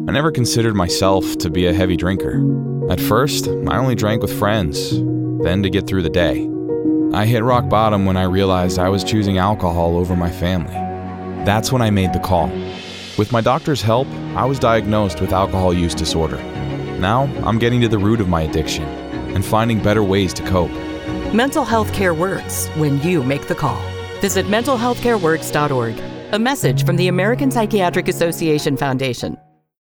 I never considered myself to be a heavy drinker. At first, I only drank with friends, then to get through the day. I hit rock bottom when I realized I was choosing alcohol over my family. That's when I made the call. With my doctor's help, I was diagnosed with alcohol use disorder. Now, I'm getting to the root of my addiction and finding better ways to cope. Mental health care works when you make the call. Visit mentalhealthcareworks.org. A message from the American Psychiatric Association Foundation.